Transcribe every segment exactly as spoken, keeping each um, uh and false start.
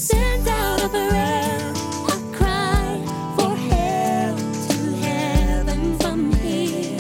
send out a prayer, a cry for help to heaven from here.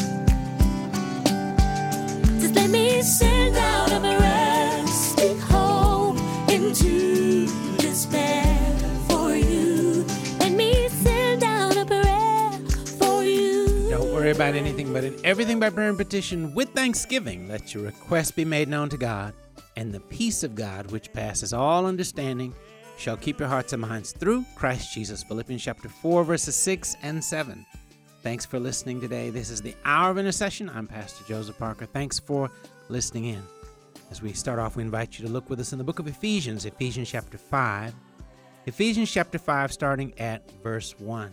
Just let me send out a prayer, speak hope into despair for you. Let me send out a prayer for you. Don't worry about anything, but in everything by prayer and petition with thanksgiving, let your requests be made known to God. And the peace of God, which passes all understanding, shall keep your hearts and minds through Christ Jesus. Philippians chapter four, verses six and seven. Thanks for listening today. This is the Hour of Intercession. I'm Pastor Joseph Parker. Thanks for listening in. As we start off, we invite you to look with us in the book of Ephesians, Ephesians chapter five. Ephesians chapter five, starting at verse one.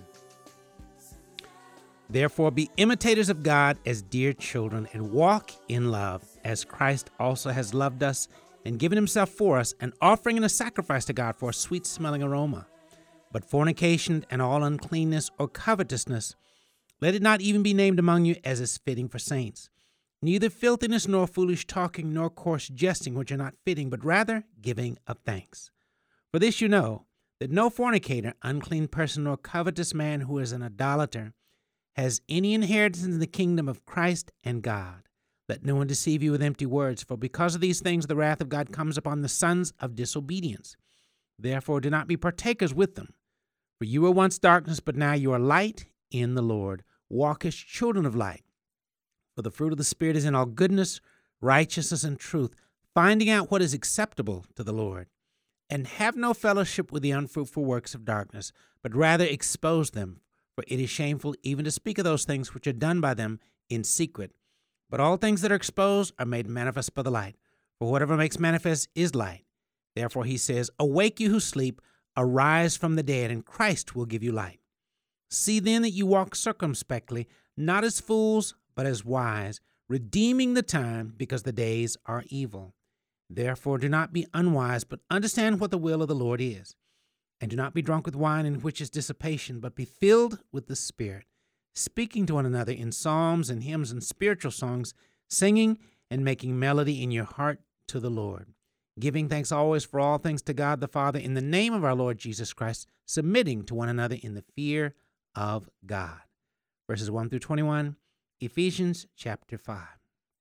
Therefore, be imitators of God as dear children, and walk in love, as Christ also has loved us and given himself for us, an offering and a sacrifice to God for a sweet-smelling aroma. But fornication and all uncleanness or covetousness, let it not even be named among you as is fitting for saints. Neither filthiness nor foolish talking nor coarse jesting, which are not fitting, but rather giving of thanks. For this you know, that no fornicator, unclean person, nor covetous man who is an idolater has any inheritance in the kingdom of Christ and God. Let no one deceive you with empty words, for because of these things the wrath of God comes upon the sons of disobedience. Therefore do not be partakers with them. For you were once darkness, but now you are light in the Lord. Walk as children of light. For the fruit of the Spirit is in all goodness, righteousness, and truth, finding out what is acceptable to the Lord. And have no fellowship with the unfruitful works of darkness, but rather expose them. For it is shameful even to speak of those things which are done by them in secret. But all things that are exposed are made manifest by the light. For whatever makes manifest is light. Therefore he says, awake you who sleep, arise from the dead, and Christ will give you light. See then that you walk circumspectly, not as fools, but as wise, redeeming the time, because the days are evil. Therefore do not be unwise, but understand what the will of the Lord is. And do not be drunk with wine, in which is dissipation, but be filled with the Spirit, speaking to one another in psalms and hymns and spiritual songs, singing and making melody in your heart to the Lord, giving thanks always for all things to God the Father in the name of our Lord Jesus Christ, submitting to one another in the fear of God. Verses one through twenty-one, Ephesians chapter five.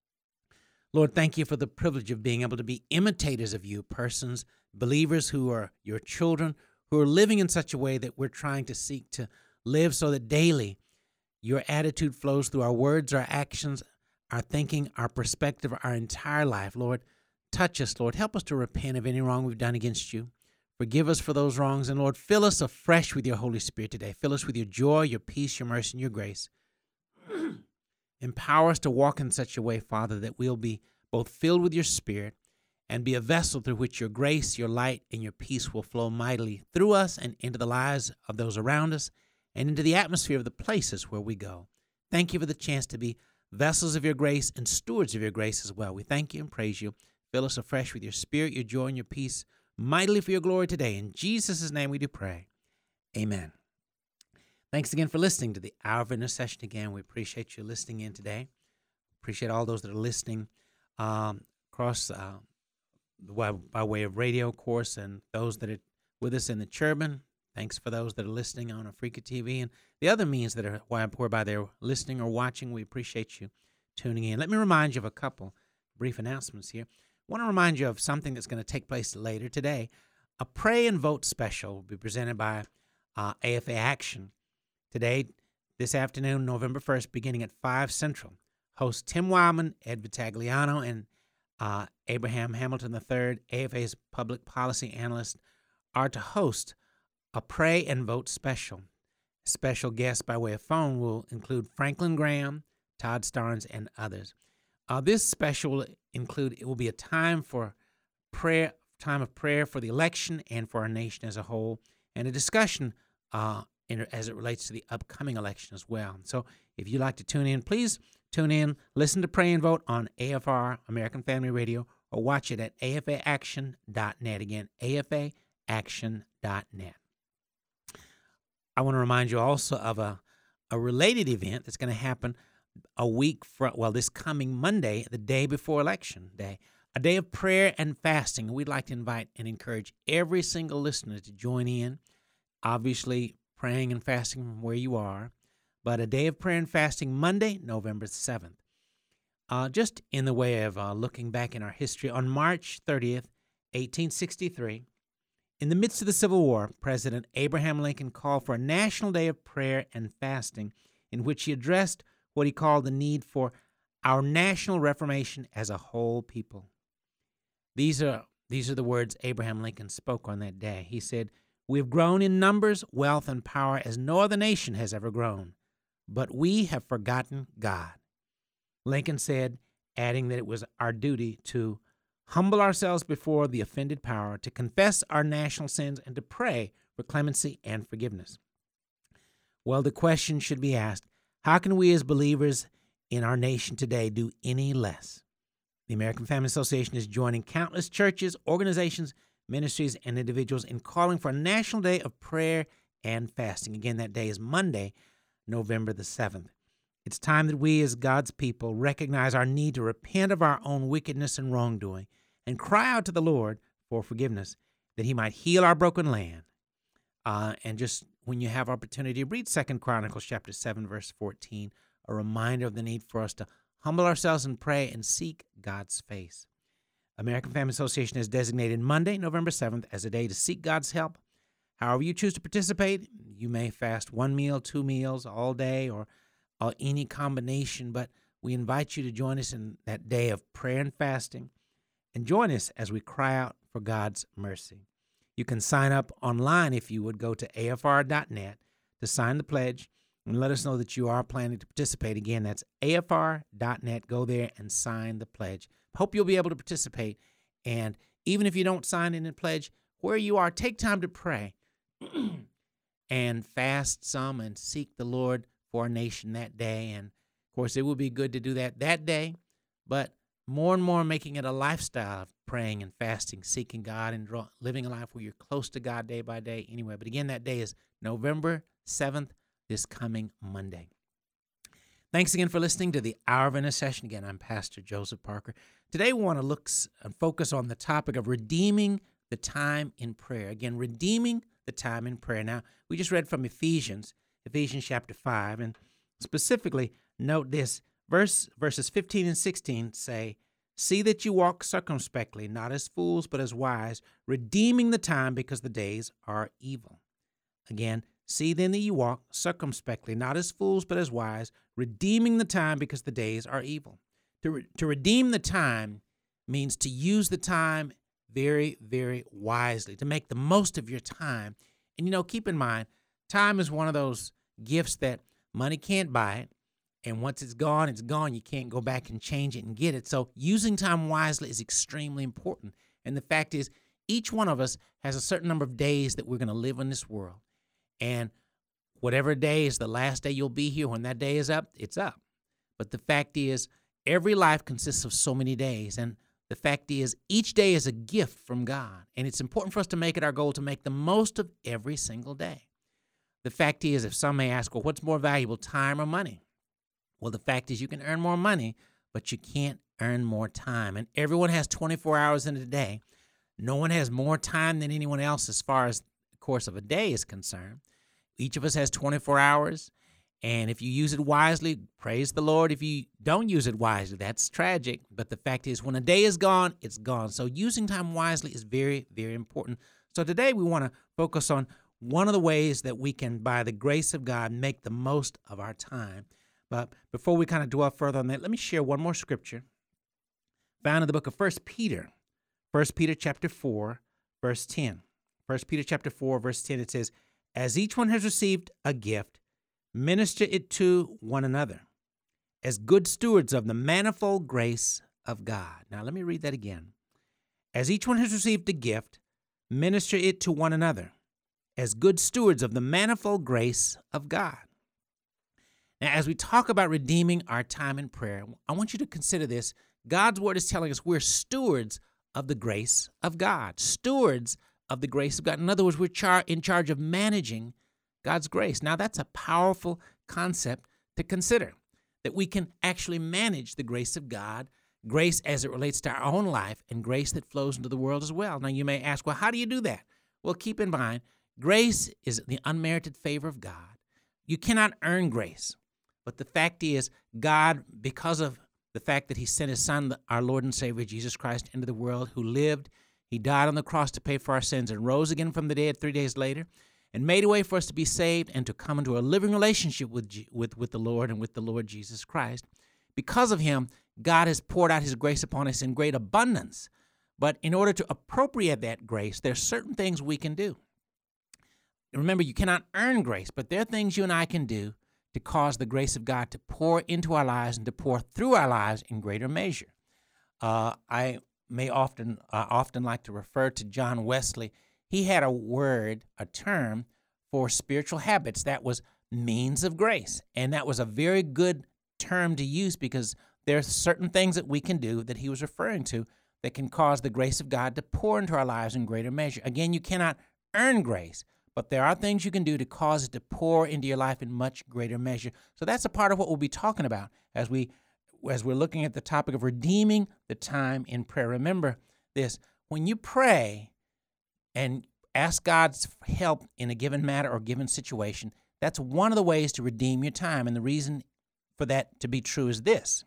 Lord, thank you for the privilege of being able to be imitators of you, persons, believers who are your children, who are living in such a way that we're trying to seek to live so that daily your attitude flows through our words, our actions, our thinking, our perspective, our entire life. Lord, touch us, Lord. Help us to repent of any wrong we've done against you. Forgive us for those wrongs. And Lord, fill us afresh with your Holy Spirit today. Fill us with your joy, your peace, your mercy, and your grace. Empower us to walk in such a way, Father, that we'll be both filled with your Spirit and be a vessel through which your grace, your light, and your peace will flow mightily through us and into the lives of those around us and into the atmosphere of the places where we go. Thank you for the chance to be vessels of your grace and stewards of your grace as well. We thank you and praise you. Fill us afresh with your Spirit, your joy, and your peace, mightily for your glory today. In Jesus' name we do pray. Amen. Thanks again for listening to the Hour of Intercession again. We appreciate you listening in today. Appreciate all those that are listening um, across uh, by, by way of radio, of course, and those that are with us in the Cherubim. Thanks for those that are listening on Africa T V and the other means that are whereby they're listening or watching. We appreciate you tuning in. Let me remind you of a couple brief announcements here. I want to remind you of something that's going to take place later today. A Pray and Vote special will be presented by uh, A F A Action today, this afternoon, November first, beginning at five Central. Host Tim Wildman, Ed Vitagliano, and uh, Abraham Hamilton the third, A F A's public policy analyst, are to host a Pray and Vote special. Special guests by way of phone will include Franklin Graham, Todd Starnes, and others. Uh, this special will include, it will be a time for prayer, time of prayer for the election and for our nation as a whole, and a discussion uh, in, as it relates to the upcoming election as well. So if you'd like to tune in, please tune in, listen to Pray and Vote on A F R, American Family Radio, or watch it at A F A action dot net. Again, A F A action dot net. I want to remind you also of a, a related event that's going to happen a week from, well, this coming Monday, the day before Election Day. a day of prayer and fasting. We'd like to invite and encourage every single listener to join in, obviously praying and fasting from where you are, but a day of prayer and fasting Monday, November seventh. Uh, just in the way of uh, looking back in our history, on March thirtieth, eighteen sixty-three, in the midst of the Civil War, President Abraham Lincoln called for a national day of prayer and fasting in which he addressed what he called the need for our national reformation as a whole people. These are these are the words Abraham Lincoln spoke on that day. He said, "We have grown in numbers, wealth, and power as no other nation has ever grown, but we have forgotten God." Lincoln said, adding that it was our duty to humble ourselves before the offended power, to confess our national sins, and to pray for clemency and forgiveness. Well, the question should be asked, how can we as believers in our nation today do any less? The American Family Association is joining countless churches, organizations, ministries, and individuals in calling for a national day of prayer and fasting. Again, that day is Monday, November the seventh. It's time that we as God's people recognize our need to repent of our own wickedness and wrongdoing and cry out to the Lord for forgiveness, that he might heal our broken land. Uh, and just when you have opportunity, read Second Chronicles chapter seven, verse fourteen, a reminder of the need for us to humble ourselves and pray and seek God's face. American Family Association has designated Monday, November seventh, as a day to seek God's help. However you choose to participate, you may fast one meal, two meals, all day, or, or any combination, but we invite you to join us in that day of prayer and fasting, and join us as we cry out for God's mercy. You can sign up online if you would go to A F R dot net to sign the pledge and let us know that you are planning to participate. Again, that's A F R dot net. Go there and sign the pledge. Hope you'll be able to participate. And even if you don't sign in the pledge, where you are, take time to pray and fast some and seek the Lord for our nation that day. And, of course, it would be good to do that that day, but more and more making it a lifestyle of praying and fasting, seeking God, and draw, living a life where you're close to God day by day anyway. But again, that day is November seventh, this coming Monday. Thanks again for listening to the Hour of Intercession. Again, I'm Pastor Joseph Parker. Today we want to look and focus on the topic of redeeming the time in prayer. Again, redeeming the time in prayer. Now, we just read from Ephesians, Ephesians chapter five, and specifically note this. Verse, verses fifteen and sixteen say, "See that you walk circumspectly, not as fools, but as wise, redeeming the time because the days are evil." Again, "See then that you walk circumspectly, not as fools, but as wise, redeeming the time because the days are evil." To, re- to redeem the time means to use the time very, very wisely, to make the most of your time. And, you know, keep in mind, time is one of those gifts that money can't buy it. And once it's gone, it's gone. You can't go back and change it and get it. So using time wisely is extremely important. And the fact is, each one of us has a certain number of days that we're going to live in this world. And whatever day is the last day you'll be here, when that day is up, it's up. But the fact is, every life consists of so many days. And the fact is, each day is a gift from God. And it's important for us to make it our goal to make the most of every single day. The fact is, if some may ask, well, what's more valuable, time or money? Well, the fact is you can earn more money, but you can't earn more time. And everyone has twenty-four hours in a day. No one has more time than anyone else as far as the course of a day is concerned. Each of us has twenty-four hours, and if you use it wisely, praise the Lord. If you don't use it wisely, that's tragic. But the fact is, when a day is gone, it's gone. So using time wisely is very, very important. So today we want to focus on one of the ways that we can, by the grace of God, make the most of our time. But before we kind of dwell further on that, let me share one more scripture found in the book of First Peter. First Peter chapter four, verse ten. First Peter chapter four, verse ten, it says, "As each one has received a gift, minister it to one another, as good stewards of the manifold grace of God." Now let me read that again. "As each one has received a gift, minister it to one another, as good stewards of the manifold grace of God." Now, as we talk about redeeming our time in prayer, I want you to consider this. God's word is telling us we're stewards of the grace of God, stewards of the grace of God. In other words, we're char- in charge of managing God's grace. Now, that's a powerful concept to consider, that we can actually manage the grace of God grace as it relates to our own life, and grace that flows into the world as well. Now, you may ask, well, how do you do that? Well, keep in mind, grace is the unmerited favor of God. You cannot earn grace. But the fact is, God, because of the fact that he sent his Son, our Lord and Savior, Jesus Christ, into the world, who lived, he died on the cross to pay for our sins and rose again from the dead three days later and made a way for us to be saved and to come into a living relationship with, with, with the Lord and with the Lord Jesus Christ. Because of him, God has poured out his grace upon us in great abundance. But in order to appropriate that grace, there are certain things we can do. Remember, you cannot earn grace, but there are things you and I can do to cause the grace of God to pour into our lives and to pour through our lives in greater measure. Uh, I may often uh, often like to refer to John Wesley. He had a word, a term for spiritual habits that was means of grace, and that was a very good term to use because there are certain things that we can do that he was referring to that can cause the grace of God to pour into our lives in greater measure. Again, you cannot earn grace, but there are things you can do to cause it to pour into your life in much greater measure. So that's a part of what we'll be talking about as we as we're looking at the topic of redeeming the time in prayer. Remember this, when you pray and ask God's help in a given matter or given situation, that's one of the ways to redeem your time. And the reason for that to be true is this.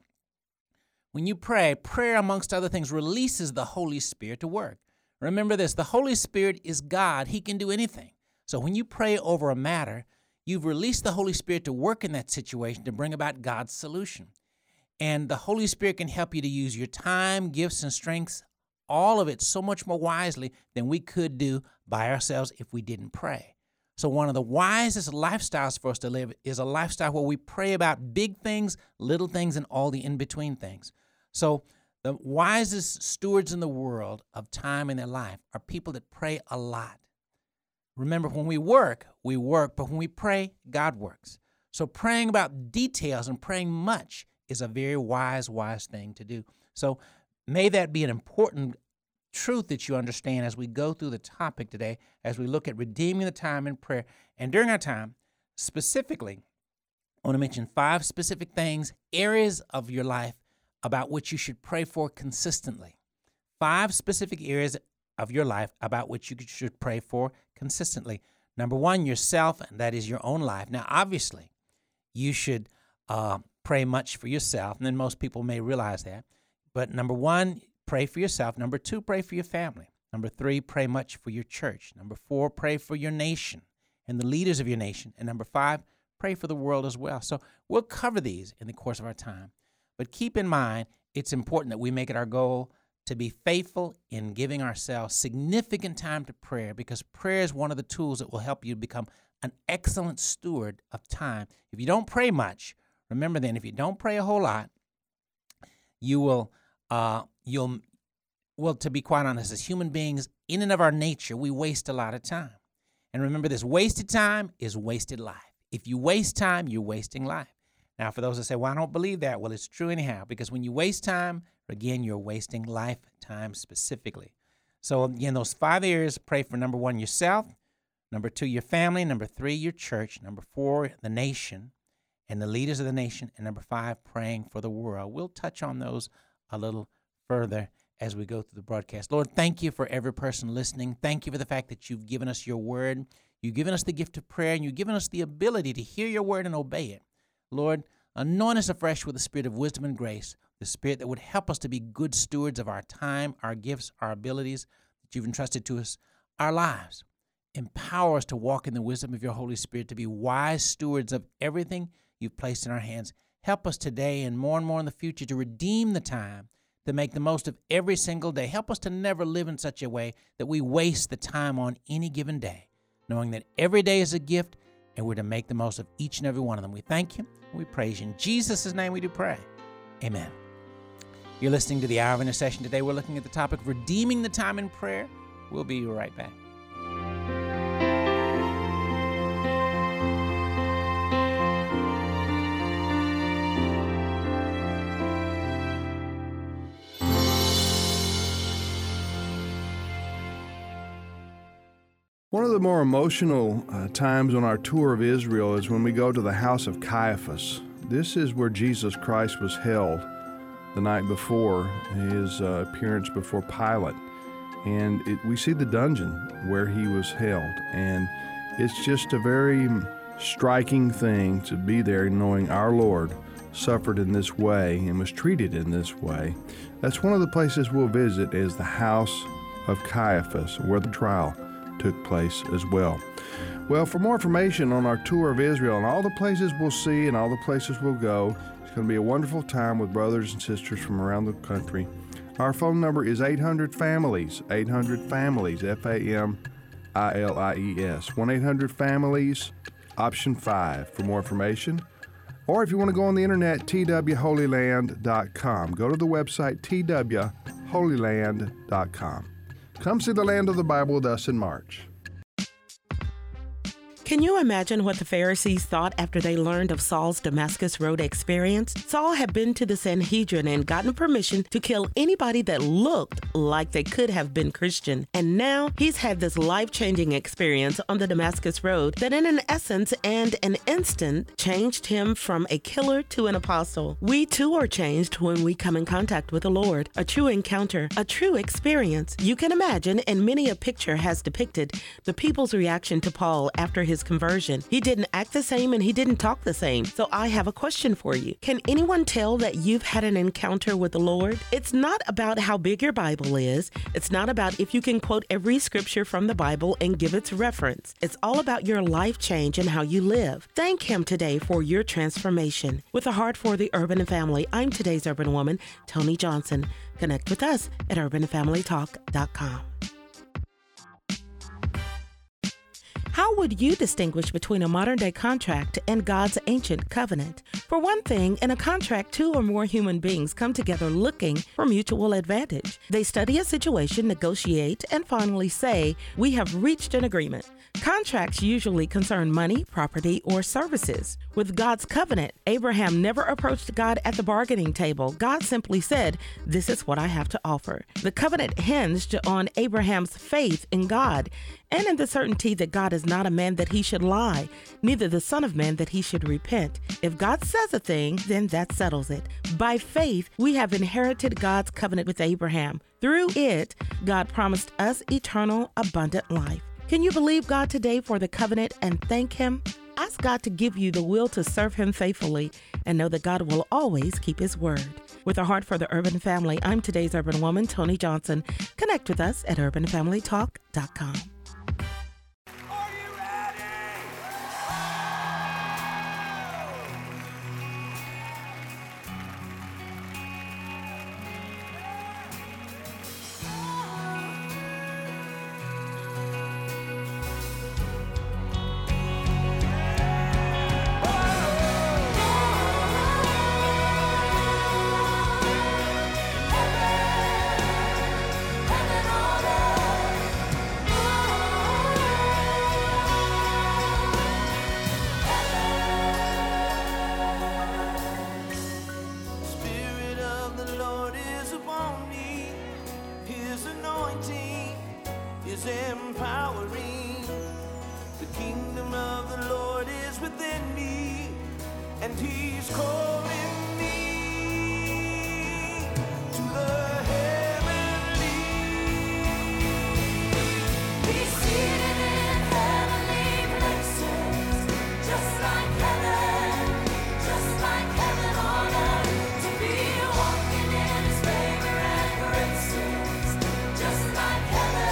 When you pray, prayer, amongst other things, releases the Holy Spirit to work. Remember this, the Holy Spirit is God. He can do anything. So when you pray over a matter, you've released the Holy Spirit to work in that situation to bring about God's solution. And the Holy Spirit can help you to use your time, gifts, and strengths, all of it so much more wisely than we could do by ourselves if we didn't pray. So one of the wisest lifestyles for us to live is a lifestyle where we pray about big things, little things, and all the in-between things. So the wisest stewards in the world of time in their life are people that pray a lot. Remember, when we work, we work, but when we pray, God works. So praying about details and praying much is a very wise, wise thing to do. So may that be an important truth that you understand as we go through the topic today, as we look at redeeming the time in prayer. And during our time, specifically, I want to mention five specific things, areas of your life about which you should pray for consistently. Five specific areas of your life about which you should pray for consistently. Number one, yourself, and that is your own life. Now, obviously, you should uh, pray much for yourself, and then most people may realize that. But number one, pray for yourself. Number two, pray for your family. Number three, pray much for your church. Number four, pray for your nation and the leaders of your nation. And number five, pray for the world as well. So we'll cover these in the course of our time. But keep in mind, it's important that we make it our goal to be faithful in giving ourselves significant time to prayer, because prayer is one of the tools that will help you become an excellent steward of time. If you don't pray much, remember then, if you don't pray a whole lot, you will, uh, you'll, well, to be quite honest, as human beings, in and of our nature, we waste a lot of time. And remember this, wasted time is wasted life. If you waste time, you're wasting life. Now, for those that say, well, I don't believe that, well, it's true anyhow, because when you waste time, again, you're wasting lifetime specifically. So, again, those five areas, pray for number one, yourself, number two, your family, number three, your church, number four, the nation and the leaders of the nation, and number five, praying for the world. We'll touch on those a little further as we go through the broadcast. Lord, thank you for every person listening. Thank you for the fact that you've given us your word. You've given us the gift of prayer, and you've given us the ability to hear your word and obey it. Lord, anoint us afresh with the spirit of wisdom and grace, the spirit that would help us to be good stewards of our time, our gifts, our abilities that you've entrusted to us, our lives. Empower us to walk in the wisdom of your Holy Spirit, to be wise stewards of everything you've placed in our hands. Help us today and more and more in the future to redeem the time, to make the most of every single day. Help us to never live in such a way that we waste the time on any given day, knowing that every day is a gift and we're to make the most of each and every one of them. We thank you and we praise you. In Jesus' name we do pray. Amen. You're listening to the Hour of Intercession. Today we're looking at the topic of redeeming the time in prayer. We'll be right back. One of the more emotional uh, times on our tour of Israel is when we go to the house of Caiaphas. This is where Jesus Christ was held. the night before his uh, appearance before Pilate. And it, we see the dungeon where he was held. And it's just a very striking thing to be there knowing our Lord suffered in this way and was treated in this way. That's one of the places we'll visit is the house of Caiaphas, where the trial took place as well. Well, for more information on our tour of Israel and all the places we'll see and all the places we'll go, it's going to be a wonderful time with brothers and sisters from around the country. Our phone number is eight hundred families, eight hundred families, F A M I L I E S, one eight hundred families, option five for more information. Or if you want to go on the internet, T W holy land dot com. Go to the website, T W holy land dot com. Come see the land of the Bible with us in March. Can you imagine what the Pharisees thought after they learned of Saul's Damascus Road experience? Saul had been to the Sanhedrin and gotten permission to kill anybody that looked like they could have been Christian. And now he's had this life-changing experience on the Damascus Road that in an essence and an instant changed him from a killer to an apostle. We too are changed when we come in contact with the Lord. A true encounter, a true experience. You can imagine, and many a picture has depicted, the people's reaction to Paul after his conversion. He didn't act the same and he didn't talk the same. So I have a question for you. Can anyone tell that you've had an encounter with the Lord? It's not about how big your Bible is. It's not about if you can quote every scripture from the Bible and give its reference. It's all about your life change and how you live. Thank Him today for your transformation. With a heart for the urban family, I'm today's urban woman, Tony Johnson. Connect with us at urban family talk dot com. How would you distinguish between a modern-day contract and God's ancient covenant? For one thing, in a contract, two or more human beings come together looking for mutual advantage. They study a situation, negotiate, and finally say, "We have reached an agreement." Contracts usually concern money, property, or services. With God's covenant, Abraham never approached God at the bargaining table. God simply said, "This is what I have to offer." The covenant hinged on Abraham's faith in God and in the certainty that God is not a man that he should lie, neither the son of man that he should repent. If God says a thing, then that settles it. By faith, we have inherited God's covenant with Abraham. Through it, God promised us eternal, abundant life. Can you believe God today for the covenant and thank Him? Ask God to give you the will to serve Him faithfully and know that God will always keep His word. With a heart for the urban family, I'm today's urban woman, Tony Johnson. Connect with us at urban family talk dot com. Empowering. The kingdom of the Lord is within me, and He's calling me to the heavenly. He's seated in heavenly places, just like heaven, just like heaven on earth. To be walking in His favor and graces, just like heaven.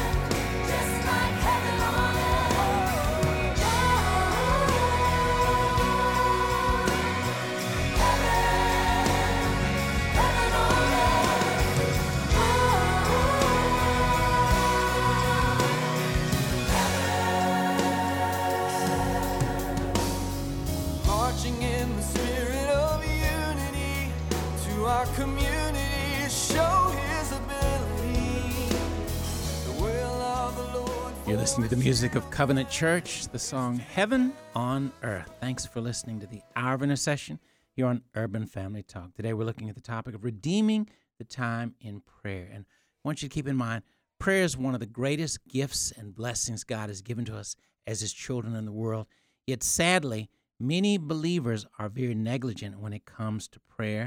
Community, show His ability. The will of the Lord. You're listening to the music of Covenant Church, the song Heaven on Earth. Thanks for listening to the Hour of Intercession here on Urban Family Talk. Today we're looking at the topic of redeeming the time in prayer. And I want you to keep in mind, prayer is one of the greatest gifts and blessings God has given to us as His children in the world. Yet sadly, many believers are very negligent when it comes to prayer.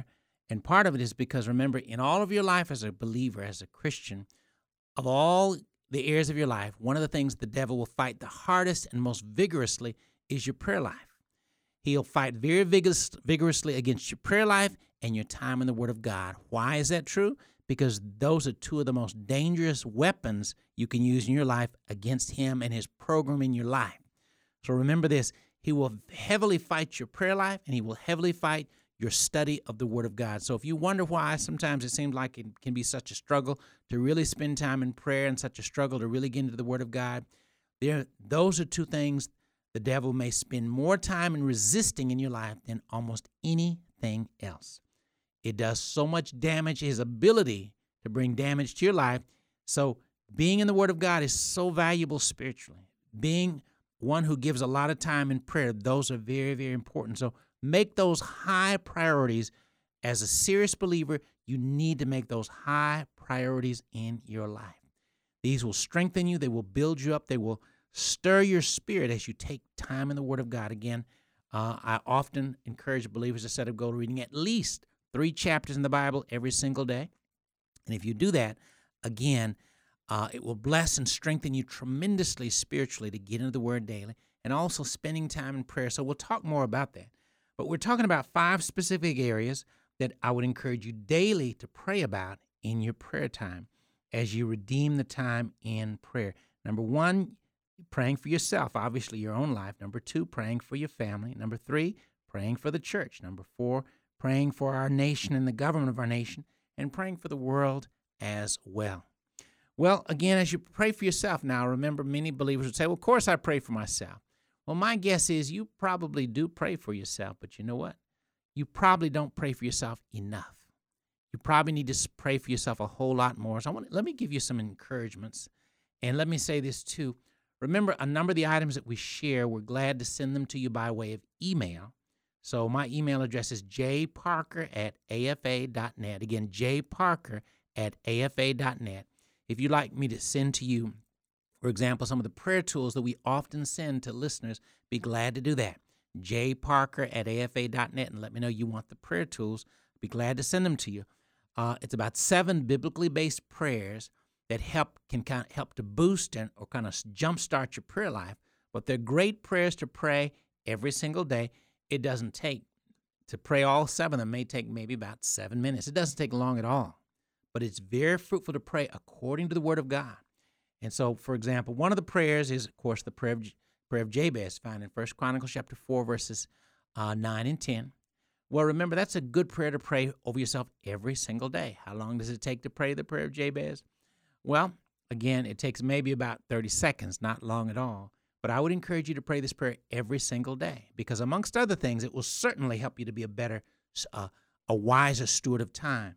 And part of it is because, remember, in all of your life as a believer, as a Christian, of all the areas of your life, one of the things the devil will fight the hardest and most vigorously is your prayer life. He'll fight very vigorous, vigorously against your prayer life and your time in the Word of God. Why is that true? Because those are two of the most dangerous weapons you can use in your life against him and his program in your life. So remember this, he will heavily fight your prayer life, and he will heavily fight your study of the Word of God. So if you wonder why sometimes it seems like it can be such a struggle to really spend time in prayer and such a struggle to really get into the Word of God, there, those are two things the devil may spend more time in resisting in your life than almost anything else. It does so much damage, his ability to bring damage to your life. So being in the Word of God is so valuable spiritually. Being one who gives a lot of time in prayer, those are very, very important. So make those high priorities. As a serious believer, you need to make those high priorities in your life. These will strengthen you. They will build you up. They will stir your spirit as you take time in the Word of God. Again, uh, I often encourage believers to set a goal of reading at least three chapters in the Bible every single day. And if you do that, again, uh, it will bless and strengthen you tremendously spiritually to get into the Word daily, and also spending time in prayer. So we'll talk more about that. But we're talking about five specific areas that I would encourage you daily to pray about in your prayer time as you redeem the time in prayer. Number one, praying for yourself, obviously your own life. Number two, praying for your family. Number three, praying for the church. Number four, praying for our nation and the government of our nation, and praying for the world as well. Well, again, as you pray for yourself now, remember many believers would say, well, of course I pray for myself. Well, my guess is you probably do pray for yourself, but you know what? You probably don't pray for yourself enough. You probably need to pray for yourself a whole lot more. So I want, let me give you some encouragements, and let me say this too. Remember, a number of the items that we share, we're glad to send them to you by way of email. So my email address is j parker at a f a dot net. Again, j parker at a f a dot net. If you'd like me to send to you, for example, some of the prayer tools that we often send to listeners, be glad to do that. j parker at a f a dot net, and let me know you want the prayer tools. Be glad to send them to you. Uh, it's about seven biblically based prayers that help can kind of help to boost and or kind of jumpstart your prayer life. But they're great prayers to pray every single day. It doesn't take, to pray all seven of them may take maybe about seven minutes. It doesn't take long at all. But it's very fruitful to pray according to the Word of God. And so, for example, one of the prayers is, of course, the prayer of, prayer of Jabez, found in First Chronicles chapter four, verses uh, nine and ten. Well, remember, that's a good prayer to pray over yourself every single day. How long does it take to pray the prayer of Jabez? Well, again, it takes maybe about thirty seconds, not long at all. But I would encourage you to pray this prayer every single day, because amongst other things, it will certainly help you to be a better, uh, a wiser steward of time.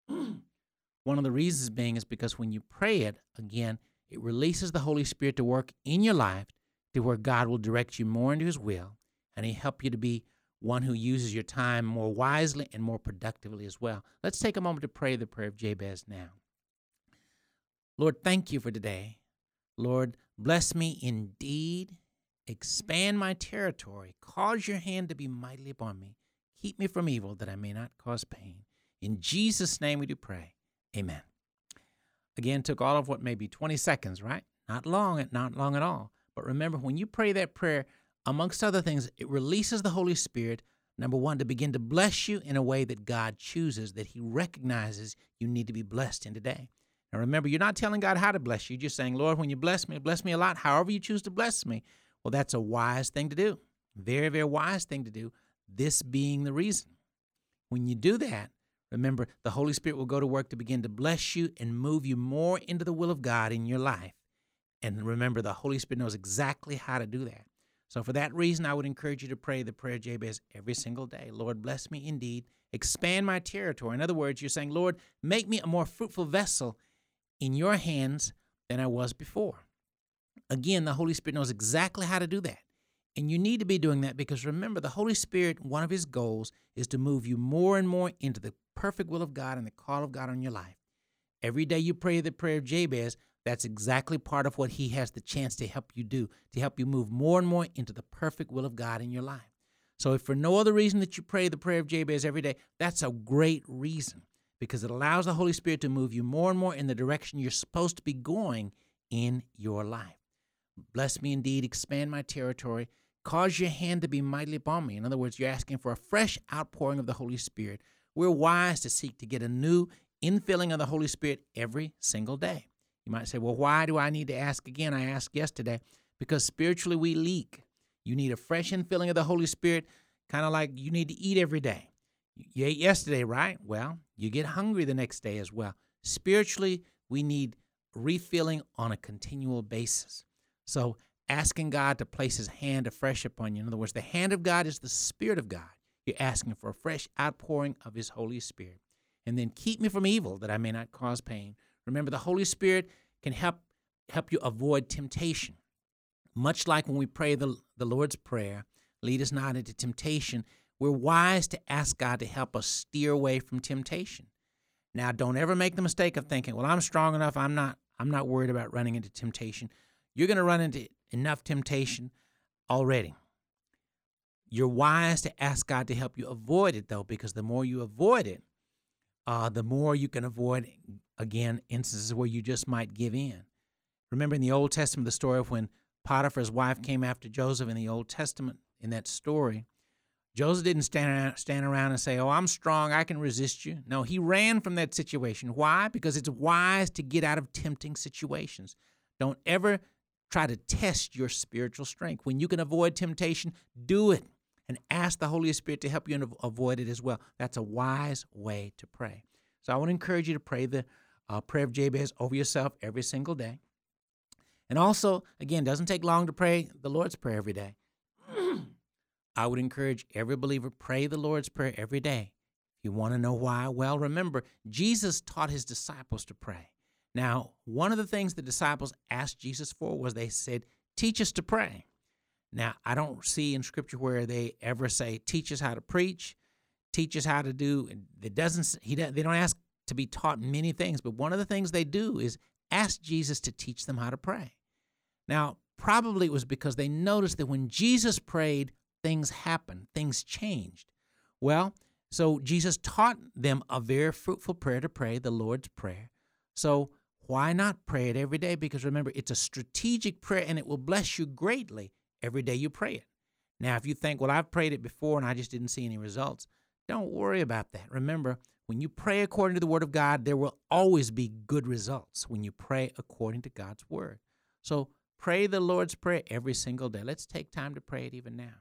One of the reasons being is because when you pray it, again, it releases the Holy Spirit to work in your life to where God will direct you more into His will, and He'll help you to be one who uses your time more wisely and more productively as well. Let's take a moment to pray the prayer of Jabez now. Lord, thank you for today. Lord, bless me indeed. Expand my territory. Cause your hand to be mightily upon me. Keep me from evil, that I may not cause pain. In Jesus' name we do pray. Amen. Again, took all of what maybe twenty seconds, right? Not long, not long at all. But remember, when you pray that prayer, amongst other things, it releases the Holy Spirit, number one, to begin to bless you in a way that God chooses, that He recognizes you need to be blessed in today. Now remember, you're not telling God how to bless you. You're just saying, Lord, when you bless me, bless me a lot, however you choose to bless me. Well, that's a wise thing to do. Very, very wise thing to do, this being the reason. When you do that, remember, the Holy Spirit will go to work to begin to bless you and move you more into the will of God in your life. And remember, the Holy Spirit knows exactly how to do that. So for that reason, I would encourage you to pray the prayer of Jabez every single day. Lord, bless me indeed. Expand my territory. In other words, you're saying, Lord, make me a more fruitful vessel in your hands than I was before. Again, the Holy Spirit knows exactly how to do that. And you need to be doing that because remember, the Holy Spirit, one of His goals is to move you more and more into the perfect will of God and the call of God on your life. Every day you pray the prayer of Jabez, that's exactly part of what He has the chance to help you do, to help you move more and more into the perfect will of God in your life. So if for no other reason that you pray the prayer of Jabez every day, that's a great reason, because it allows the Holy Spirit to move you more and more in the direction you're supposed to be going in your life. Bless me indeed, expand my territory, cause your hand to be mightily upon me. In other words, you're asking for a fresh outpouring of the Holy Spirit. We're wise to seek to get a new infilling of the Holy Spirit every single day. You might say, well, why do I need to ask again? I asked yesterday, because spiritually we leak. You need a fresh infilling of the Holy Spirit, kind of like you need to eat every day. You ate yesterday, right? Well, you get hungry the next day as well. Spiritually, we need refilling on a continual basis. So asking God to place his hand afresh upon you. In other words, the hand of God is the Spirit of God. You're asking for a fresh outpouring of his Holy Spirit. And then keep me from evil, that I may not cause pain. Remember, the Holy Spirit can help help you avoid temptation. Much like when we pray the, the Lord's Prayer, lead us not into temptation, we're wise to ask God to help us steer away from temptation. Now, don't ever make the mistake of thinking, well, I'm strong enough, I'm not, I'm not worried about running into temptation. You're going to run into enough temptation already. You're wise to ask God to help you avoid it, though, because the more you avoid it, uh, the more you can avoid, again, instances where you just might give in. Remember in the Old Testament, the story of when Potiphar's wife came after Joseph in the Old Testament, in that story, Joseph didn't stand around, stand around and say, oh, I'm strong, I can resist you. No, he ran from that situation. Why? Because it's wise to get out of tempting situations. Don't ever try to test your spiritual strength. When you can avoid temptation, do it and ask the Holy Spirit to help you and avoid it as well. That's a wise way to pray. So I want to encourage you to pray the uh, prayer of Jabez over yourself every single day. And also, again, it doesn't take long to pray the Lord's Prayer every day. I would encourage every believer, pray the Lord's Prayer every day. You want to know why? Well, remember, Jesus taught his disciples to pray. Now, one of the things the disciples asked Jesus for was they said, teach us to pray. Now, I don't see in Scripture where they ever say, teach us how to preach, teach us how to do. It doesn't. He they don't ask to be taught many things, but one of the things they do is ask Jesus to teach them how to pray. Now, probably it was because they noticed that when Jesus prayed, things happened, things changed. Well, so Jesus taught them a very fruitful prayer to pray, the Lord's Prayer. So why not pray it every day? Because remember, it's a strategic prayer, and it will bless you greatly every day you pray it. Now, if you think, well, I've prayed it before and I just didn't see any results, don't worry about that. Remember, when you pray according to the Word of God, there will always be good results when you pray according to God's Word. So pray the Lord's Prayer every single day. Let's take time to pray it even now.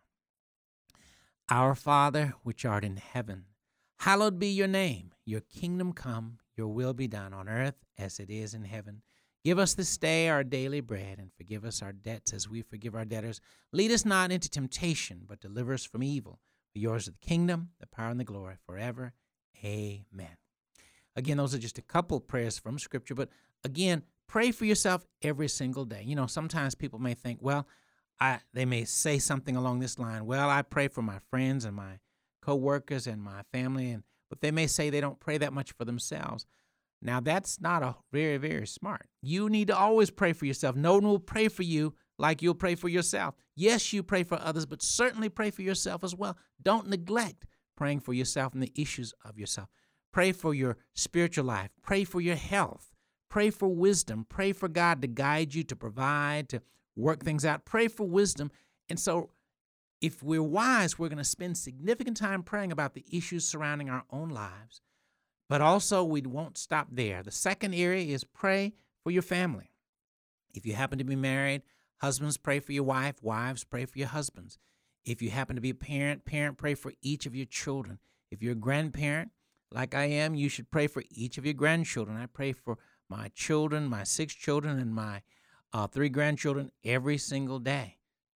Our Father, which art in heaven, hallowed be your name. Your kingdom come, your will be done on earth as it is in heaven. Give us this day our daily bread, and forgive us our debts as we forgive our debtors. Lead us not into temptation, but deliver us from evil. For yours is the kingdom, the power, and the glory forever. Amen. Again, those are just a couple prayers from Scripture, but again, pray for yourself every single day. You know, sometimes people may think, well, I they may say something along this line, well, I pray for my friends and my co-workers and my family, and but they may say they don't pray that much for themselves. Now, that's not a very, very smart. You need to always pray for yourself. No one will pray for you like you'll pray for yourself. Yes, you pray for others, but certainly pray for yourself as well. Don't neglect praying for yourself and the issues of yourself. Pray for your spiritual life. Pray for your health. Pray for wisdom. Pray for God to guide you, to provide, to work things out. Pray for wisdom. And so if we're wise, we're going to spend significant time praying about the issues surrounding our own lives. But also, we won't stop there. The second area is pray for your family. If you happen to be married, husbands, pray for your wife. Wives, pray for your husbands. If you happen to be a parent, parent, pray for each of your children. If you're a grandparent, like I am, you should pray for each of your grandchildren. I pray for my children, my six children, and my uh, three grandchildren every single day.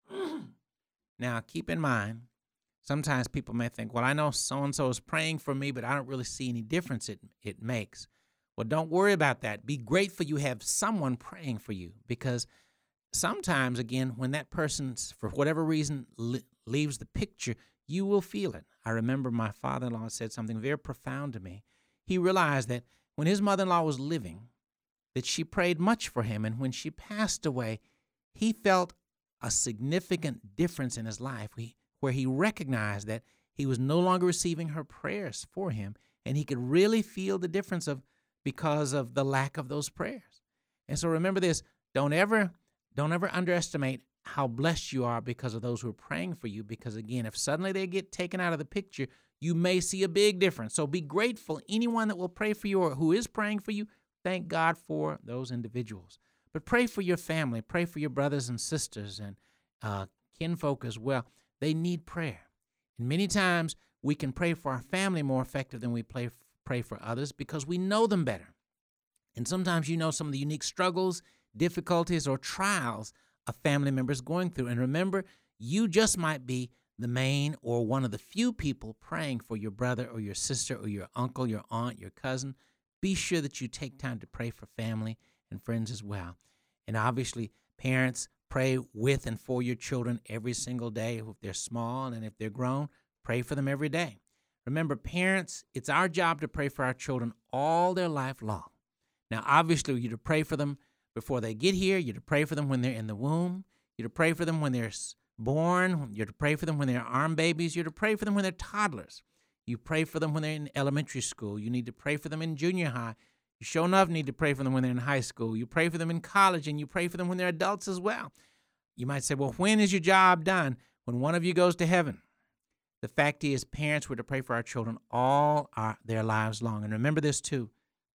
Now, keep in mind, sometimes people may think, well, I know so-and-so is praying for me, but I don't really see any difference it, it makes. Well, don't worry about that. Be grateful you have someone praying for you, because sometimes, again, when that person, for whatever reason, li- leaves the picture, you will feel it. I remember my father-in-law said something very profound to me. He realized that when his mother-in-law was living, that she prayed much for him, and when she passed away, he felt a significant difference in his life. He, where he recognized that he was no longer receiving her prayers for him, and he could really feel the difference of because of the lack of those prayers. And so remember this, don't ever, don't ever underestimate how blessed you are because of those who are praying for you, because again, if suddenly they get taken out of the picture, you may see a big difference. So be grateful. Anyone that will pray for you or who is praying for you, thank God for those individuals. But pray for your family. Pray for your brothers and sisters and uh, kinfolk as well. They need prayer. And many times we can pray for our family more effective than we pray, pray for others because we know them better. And sometimes you know some of the unique struggles, difficulties, or trials a family member is going through. And remember, you just might be the main or one of the few people praying for your brother or your sister or your uncle, your aunt, your cousin. Be sure that you take time to pray for family and friends as well. And obviously, parents, pray with and for your children every single day. If they're small and if they're grown, pray for them every day. Remember, parents, it's our job to pray for our children all their life long. Now, obviously, you're to pray for them before they get here. You're to pray for them when they're in the womb. You're to pray for them when they're born. You're to pray for them when they're arm babies. You're to pray for them when they're toddlers. You pray for them when they're in elementary school. You need to pray for them in junior high. You sure enough need to pray for them when they're in high school. You pray for them in college, and you pray for them when they're adults as well. You might say, well, when is your job done? When one of you goes to heaven. The fact is, parents were to pray for our children all our, their lives long. And remember this too.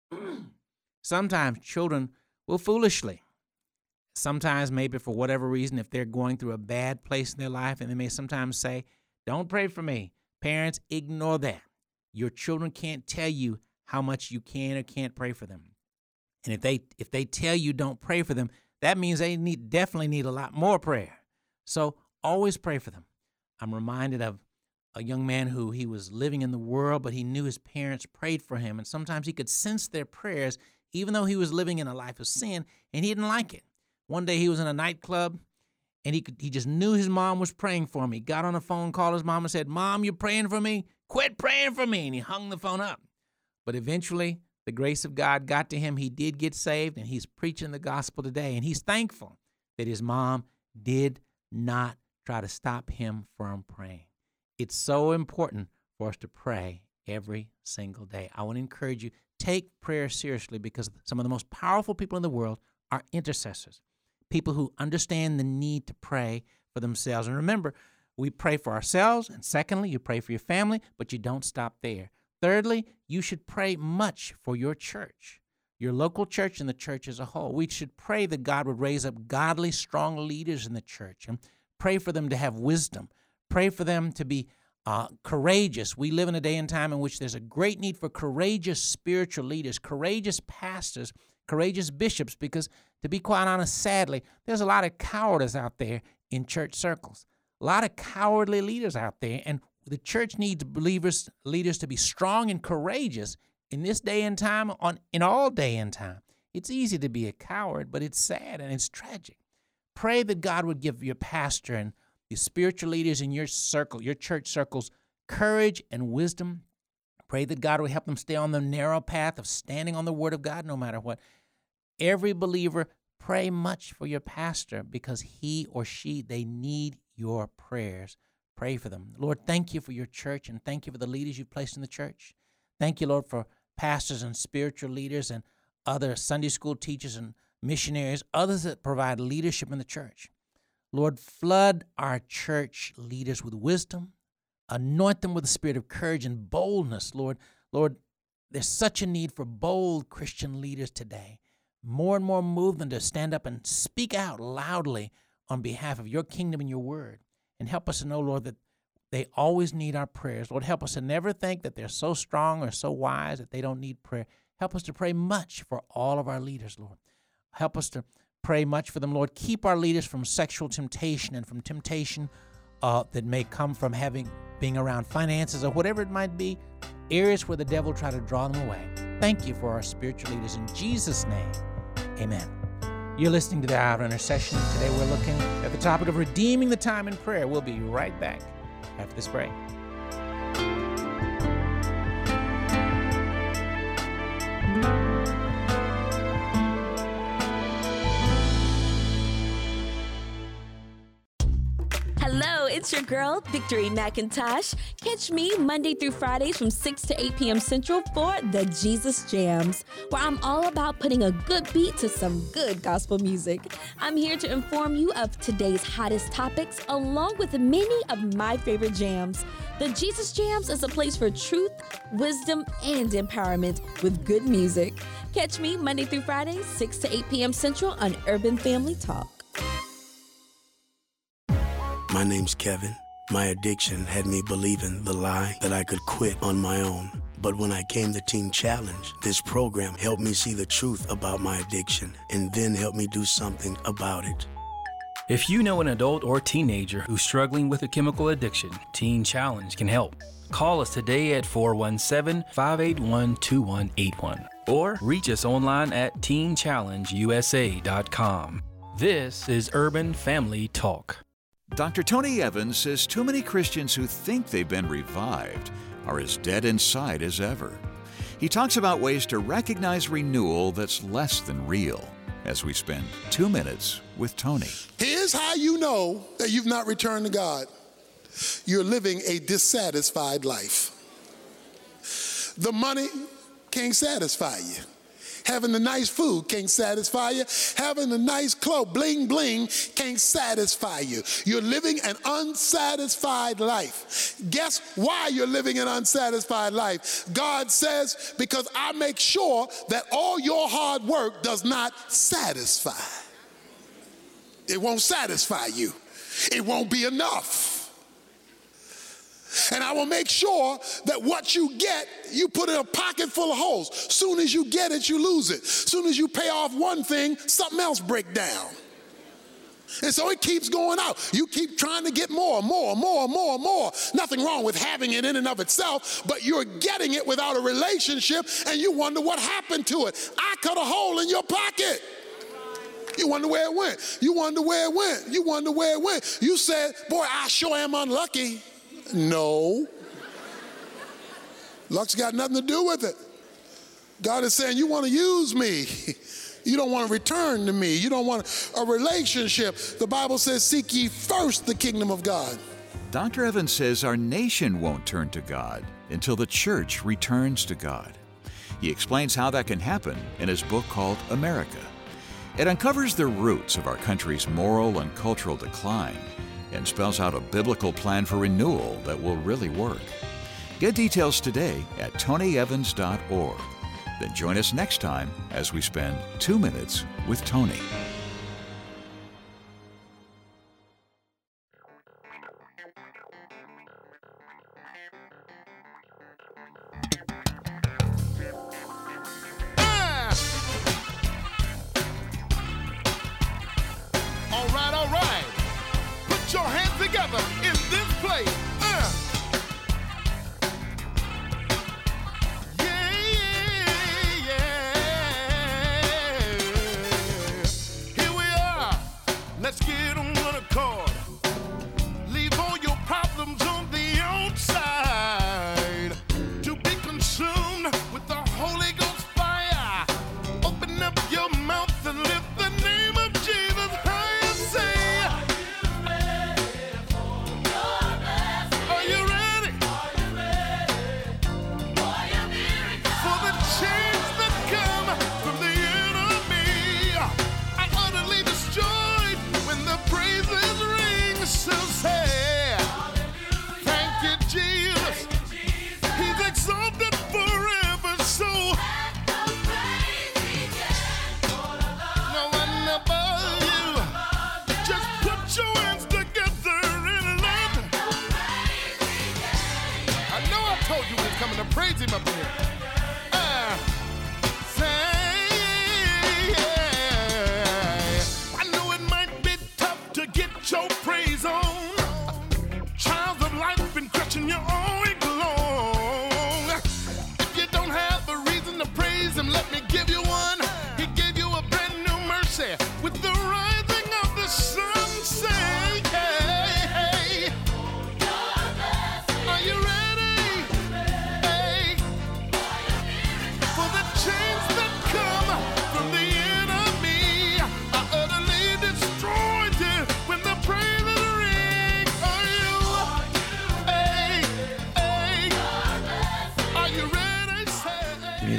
Sometimes children will foolishly, sometimes maybe for whatever reason, if they're going through a bad place in their life, and they may sometimes say, don't pray for me. Parents, ignore that. Your children can't tell you how much you can or can't pray for them. And if they if they tell you don't pray for them, that means they need definitely need a lot more prayer. So always pray for them. I'm reminded of a young man who he was living in the world, but he knew his parents prayed for him. And sometimes he could sense their prayers, even though he was living in a life of sin, and he didn't like it. One day he was in a nightclub, and he could, he just knew his mom was praying for him. He got on a phone, called his mom, and said, Mom, you're praying for me? Quit praying for me. And he hung the phone up. But eventually, the grace of God got to him. He did get saved, and he's preaching the gospel today. And he's thankful that his mom did not try to stop him from praying. It's so important for us to pray every single day. I want to encourage you, take prayer seriously, because some of the most powerful people in the world are intercessors, people who understand the need to pray for themselves. And remember, we pray for ourselves, and secondly, you pray for your family, but you don't stop there. Thirdly, you should pray much for your church, your local church and the church as a whole. We should pray that God would raise up godly, strong leaders in the church, and pray for them to have wisdom. Pray for them to be uh, courageous. We live in a day and time in which there's a great need for courageous spiritual leaders, courageous pastors, courageous bishops, because to be quite honest, sadly, there's a lot of cowardice out there in church circles, a lot of cowardly leaders out there, and the church needs believers, leaders to be strong and courageous in this day and time, on in all day and time. It's easy to be a coward, but it's sad and it's tragic. Pray that God would give your pastor and the spiritual leaders in your circle, your church circles, courage and wisdom. Pray that God would help them stay on the narrow path of standing on the word of God no matter what. Every believer, pray much for your pastor, because he or she, they need your prayers. Pray for them. Lord, thank you for your church, and thank you for the leaders you've placed in the church. Thank you, Lord, for pastors and spiritual leaders and other Sunday school teachers and missionaries, others that provide leadership in the church. Lord, flood our church leaders with wisdom. Anoint them with the spirit of courage and boldness, Lord. Lord, there's such a need for bold Christian leaders today. More and more move them to stand up and speak out loudly on behalf of your kingdom and your word. And help us to know, Lord, that they always need our prayers. Lord, help us to never think that they're so strong or so wise that they don't need prayer. Help us to pray much for all of our leaders, Lord. Help us to pray much for them, Lord. Keep our leaders from sexual temptation and from temptation uh, that may come from having being around finances or whatever it might be, areas where the devil try to draw them away. Thank you for our spiritual leaders. In Jesus' name, amen. You're listening to the Hour of Intercession. Today we're looking at the topic of redeeming the time in prayer. We'll be right back after this break. it's your girl, Victory McIntosh. Catch me Monday through Fridays from six to eight p.m. Central for the Jesus Jams, where I'm all about putting a good beat to some good gospel music. I'm here to inform you of today's hottest topics, along with many of my favorite jams. The Jesus Jams is a place for truth, wisdom, and empowerment with good music. Catch me Monday through Friday, six to eight p.m. Central on Urban Family Talk. My name's Kevin. My addiction had me believing the lie that I could quit on my own. But when I came to Teen Challenge, this program helped me see the truth about my addiction and then helped me do something about it. If you know an adult or teenager who's struggling with a chemical addiction, Teen Challenge can help. Call us today at four one seven, five eight one, two one eight one or reach us online at teen challenge u s a dot com. This is Urban Family Talk. Doctor Tony Evans says too many Christians who think they've been revived are as dead inside as ever. He talks about ways to recognize renewal that's less than real as we spend two minutes with Tony. Here's how you know that you've not returned to God. You're living a dissatisfied life. The money can't satisfy you. Having the nice food can't satisfy you. Having the nice clothes, bling bling, can't satisfy you. You're living an unsatisfied life. Guess why you're living an unsatisfied life? God says, because I make sure that all your hard work does not satisfy. It won't satisfy you. It won't be enough. And I will make sure that what you get, you put in a pocket full of holes. Soon as you get it, you lose it. Soon as you pay off one thing, something else breaks down. And so it keeps going out. You keep trying to get more, more, more, more, more. Nothing wrong with having it in and of itself, but you're getting it without a relationship, and you wonder what happened to it. I cut a hole in your pocket. You wonder where it went. You wonder where it went. You wonder where it went. You said, boy, I sure am unlucky. No. Luck's got nothing to do with it. God is saying, you want to use me. You don't want to return to me. You don't want a relationship. The Bible says, seek ye first the kingdom of God. Doctor Evans says our nation won't turn to God until the church returns to God. He explains how that can happen in his book called America. It uncovers the roots of our country's moral and cultural decline and spells out a biblical plan for renewal that will really work. Get details today at tony evans dot org. Then join us next time as we spend two minutes with Tony.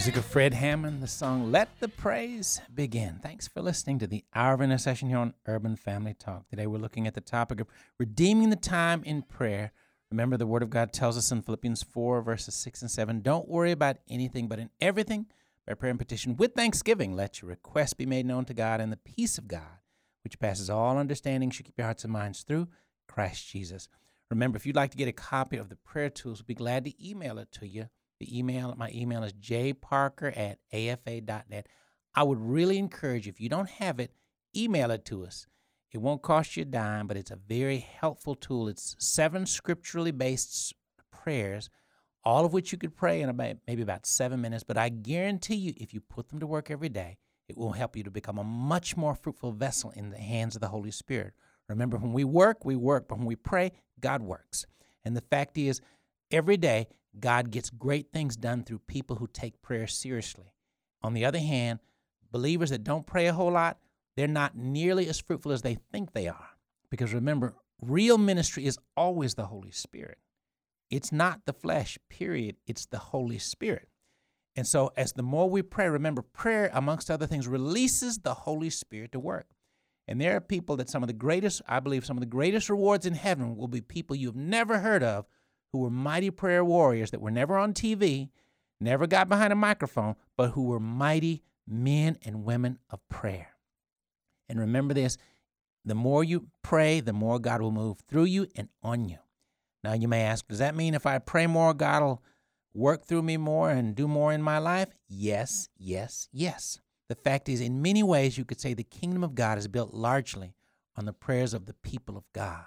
music of Fred Hammond, the song Let the Praise Begin. Thanks for listening to the Hour of Intercession here on Urban Family Talk. Today we're looking at the topic of redeeming the time in prayer. Remember, the Word of God tells us in Philippians four, verses six and seven, don't worry about anything, but in everything, by prayer and petition, with thanksgiving, let your requests be made known to God, and the peace of God, which passes all understanding, should keep your hearts and minds through Christ Jesus. Remember, if you'd like to get a copy of the prayer tools, we'll be glad to email it to you. The email, my email is j parker at a f a dot net. I would really encourage you, if you don't have it, email it to us. It won't cost you a dime, but it's a very helpful tool. It's seven scripturally based prayers, all of which you could pray in about maybe about seven minutes. But I guarantee you, if you put them to work every day, it will help you to become a much more fruitful vessel in the hands of the Holy Spirit. Remember, when we work, we work, but when we pray, God works. And the fact is, every day, God gets great things done through people who take prayer seriously. On the other hand, believers that don't pray a whole lot, they're not nearly as fruitful as they think they are. Because remember, real ministry is always the Holy Spirit. It's not the flesh, period. It's the Holy Spirit. And so as the more we pray, remember, prayer, amongst other things, releases the Holy Spirit to work. And there are people that some of the greatest, I believe, some of the greatest rewards in heaven will be people you've never heard of, who were mighty prayer warriors that were never on T V, never got behind a microphone, but who were mighty men and women of prayer. And remember this, the more you pray, the more God will move through you and on you. Now you may ask, does that mean if I pray more, God will work through me more and do more in my life? Yes, yes, yes. The fact is, in many ways, you could say the kingdom of God is built largely on the prayers of the people of God.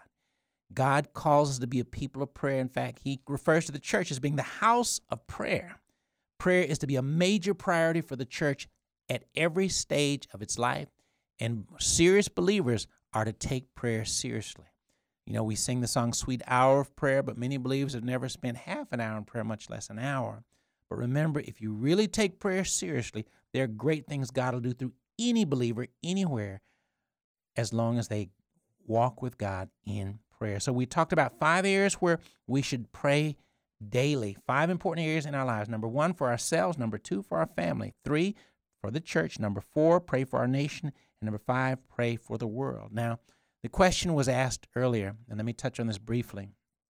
God calls us to be a people of prayer. In fact, he refers to the church as being the house of prayer. Prayer is to be a major priority for the church at every stage of its life, and serious believers are to take prayer seriously. You know, we sing the song Sweet Hour of Prayer, but many believers have never spent half an hour in prayer, much less an hour. But remember, if you really take prayer seriously, there are great things God will do through any believer anywhere as long as they walk with God in prayer. So we talked about five areas where we should pray daily, five important areas in our lives. Number one, for ourselves. Number two, for our family. Three, for the church. Number four, pray for our nation. And number five, pray for the world. Now, the question was asked earlier, and let me touch on this briefly.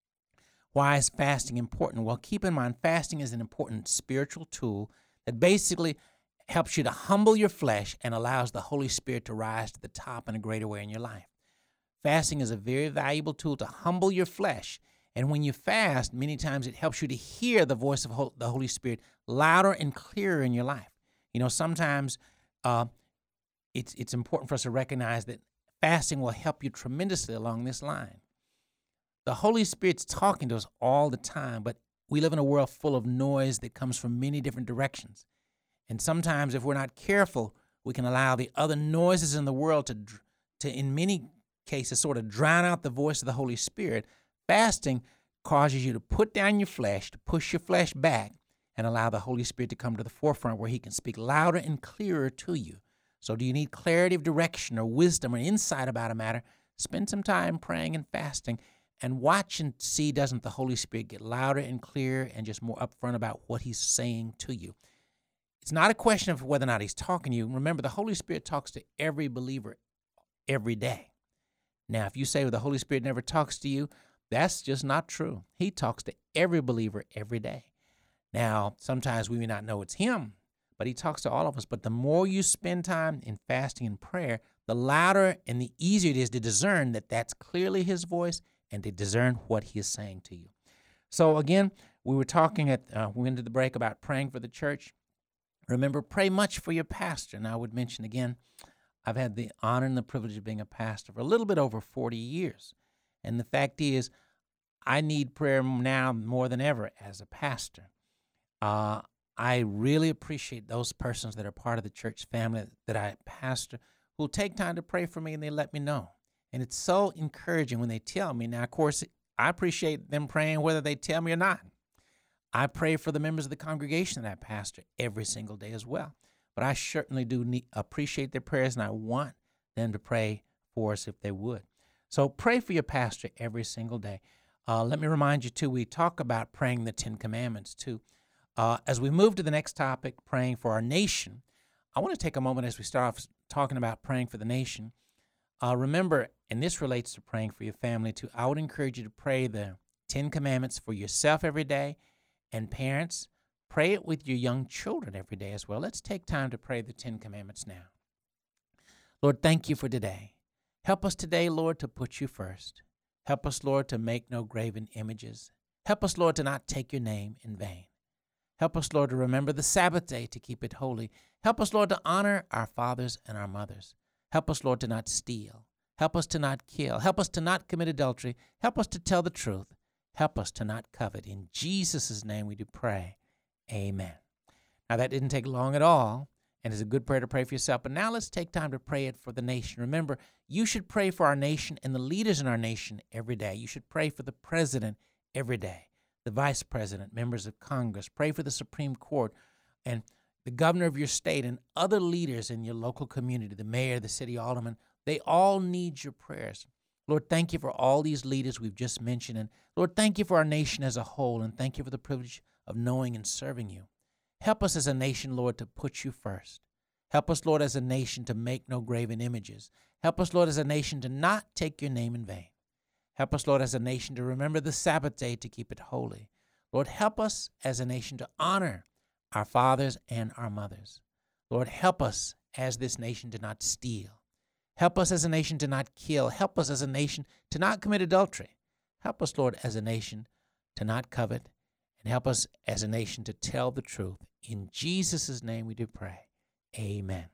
Why is fasting important? Well, keep in mind, fasting is an important spiritual tool that basically helps you to humble your flesh and allows the Holy Spirit to rise to the top in a greater way in your life. Fasting is a very valuable tool to humble your flesh. And when you fast, many times it helps you to hear the voice of the Holy Spirit louder and clearer in your life. You know, sometimes uh, it's, it's important for us to recognize that fasting will help you tremendously along this line. The Holy Spirit's talking to us all the time, but we live in a world full of noise that comes from many different directions. And sometimes if we're not careful, we can allow the other noises in the world to, to in many cases, sort of drown out the voice of the Holy Spirit. Fasting causes you to put down your flesh, to push your flesh back, and allow the Holy Spirit to come to the forefront where he can speak louder and clearer to you. So do you need clarity of direction or wisdom or insight about a matter? Spend some time praying and fasting and watch and see, doesn't the Holy Spirit get louder and clearer and just more upfront about what he's saying to you? It's not a question of whether or not he's talking to you. Remember, the Holy Spirit talks to every believer every day. Now, if you say, well, the Holy Spirit never talks to you, that's just not true. He talks to every believer every day. Now, sometimes we may not know it's him, but he talks to all of us. But the more you spend time in fasting and prayer, the louder and the easier it is to discern that that's clearly his voice and to discern what he is saying to you. So again, we were talking at, uh, we went to the break about praying for the church. Remember, pray much for your pastor. And I would mention again, I've had the honor and the privilege of being a pastor for a little bit over forty years. And the fact is, I need prayer now more than ever as a pastor. Uh, I really appreciate those persons that are part of the church family that I pastor who take time to pray for me and they let me know. And it's so encouraging when they tell me. Now, of course, I appreciate them praying whether they tell me or not. I pray for the members of the congregation that I pastor every single day as well. But I certainly do need, appreciate their prayers, and I want them to pray for us if they would. So pray for your pastor every single day. Uh, let me remind you, too, we talk about praying the Ten Commandments, too. Uh, as we move to the next topic, praying for our nation, I want to take a moment as we start off talking about praying for the nation. Uh, remember, and this relates to praying for your family too, I would encourage you to pray the Ten Commandments for yourself every day. And parents, pray it with your young children every day as well. Let's take time to pray the Ten Commandments now. Lord, thank you for today. Help us today, Lord, to put you first. Help us, Lord, to make no graven images. Help us, Lord, to not take your name in vain. Help us, Lord, to remember the Sabbath day to keep it holy. Help us, Lord, to honor our fathers and our mothers. Help us, Lord, to not steal. Help us to not kill. Help us to not commit adultery. Help us to tell the truth. Help us to not covet. In Jesus' name we do pray. Amen. Now, that didn't take long at all, and it's a good prayer to pray for yourself. But now let's take time to pray it for the nation. Remember, you should pray for our nation and the leaders in our nation every day. You should pray for the president every day, the vice president, members of Congress. Pray for the Supreme Court and the governor of your state and other leaders in your local community, the mayor, the city alderman. They all need your prayers. Lord, thank you for all these leaders we've just mentioned. And Lord, thank you for our nation as a whole. And thank you for the privilege of knowing and serving you. Help us as a nation, Lord, to put you first. Help us, Lord, as a nation to make no graven images. Help us, Lord, as a nation to not take your name in vain. Help us, Lord, as a nation to remember the Sabbath day to keep it holy. Lord, help us as a nation to honor our fathers and our mothers. Lord, help us as this nation to not steal. Help us as a nation to not kill. Help us as a nation to not commit adultery. Help us, Lord, as a nation to not covet. And help us as a nation to tell the truth. In Jesus' name we do pray. Amen.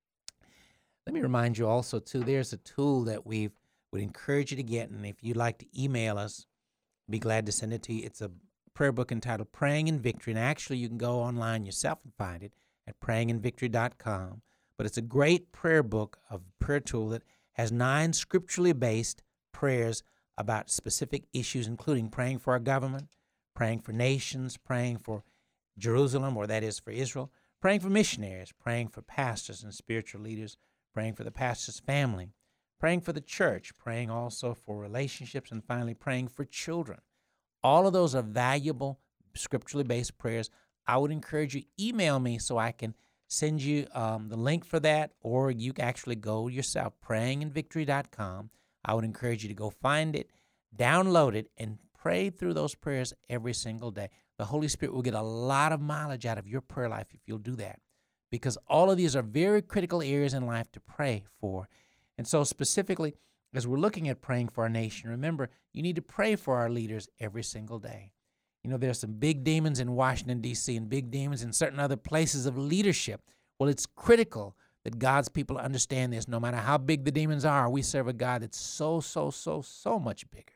Let me remind you also, too, there's a tool that we would encourage you to get. And if you'd like to email us, be glad to send it to you. It's a prayer book entitled Praying in Victory. And actually, you can go online yourself and find it at praying in victory dot com. But it's a great prayer book of prayer tool that has nine scripturally based prayers about specific issues, including praying for our government, praying for nations, praying for Jerusalem, or that is for Israel, praying for missionaries, praying for pastors and spiritual leaders, praying for the pastor's family, praying for the church, praying also for relationships, and finally praying for children. All of those are valuable scripturally based prayers. I would encourage you, email me so I can send you um, the link for that, or you can actually go yourself, praying in victory dot com. I would encourage you to go find it, download it, and pray through those prayers every single day. The Holy Spirit will get a lot of mileage out of your prayer life if you'll do that, because all of these are very critical areas in life to pray for. And so specifically, as we're looking at praying for our nation, remember, you need to pray for our leaders every single day. You know, there's some big demons in Washington, D C, and big demons in certain other places of leadership. Well, it's critical that God's people understand this. No matter how big the demons are, we serve a God that's so, so, so, so much bigger.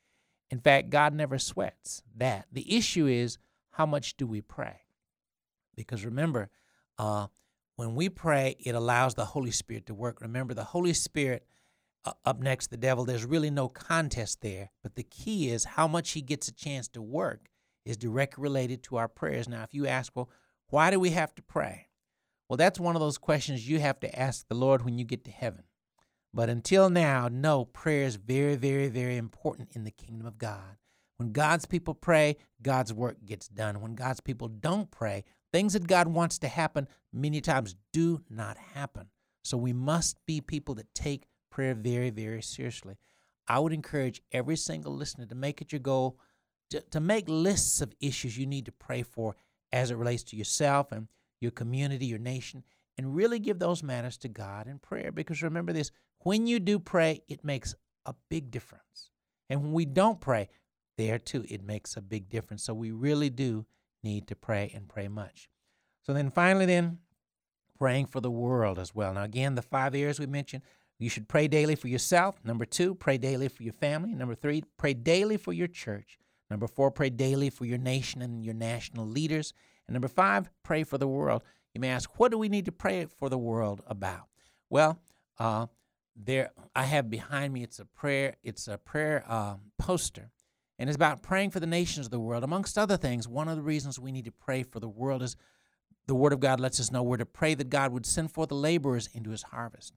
In fact, God never sweats that. The issue is, how much do we pray? Because remember, uh, when we pray, it allows the Holy Spirit to work. Remember, the Holy Spirit, uh, up next to the devil, there's really no contest there. But the key is how much he gets a chance to work is directly related to our prayers. Now, if you ask, well, why do we have to pray? Well, that's one of those questions you have to ask the Lord when you get to heaven. But until now, no, prayer is very, very, very important in the kingdom of God. When God's people pray, God's work gets done. When God's people don't pray, things that God wants to happen many times do not happen. So we must be people that take prayer very, very seriously. I would encourage every single listener to make it your goal to, to make lists of issues you need to pray for as it relates to yourself and your community, your nation, and really give those matters to God in prayer. Because remember this, when you do pray, it makes a big difference. And when we don't pray, there too, it makes a big difference. So we really do need to pray and pray much. So then finally then, praying for the world as well. Now again, the five areas we mentioned, you should pray daily for yourself. Number two, pray daily for your family. Number three, pray daily for your church. Number four, pray daily for your nation and your national leaders. And number five, pray for the world. You may ask, what do we need to pray for the world about? Well, uh, there I have behind me, it's a prayer, it's a prayer uh, poster, and it's about praying for the nations of the world. Amongst other things, one of the reasons we need to pray for the world is the Word of God lets us know we're to pray that God would send forth the laborers into his harvest.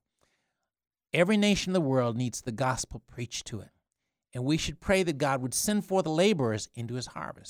Every nation in the world needs the gospel preached to it, and we should pray that God would send forth the laborers into his harvest.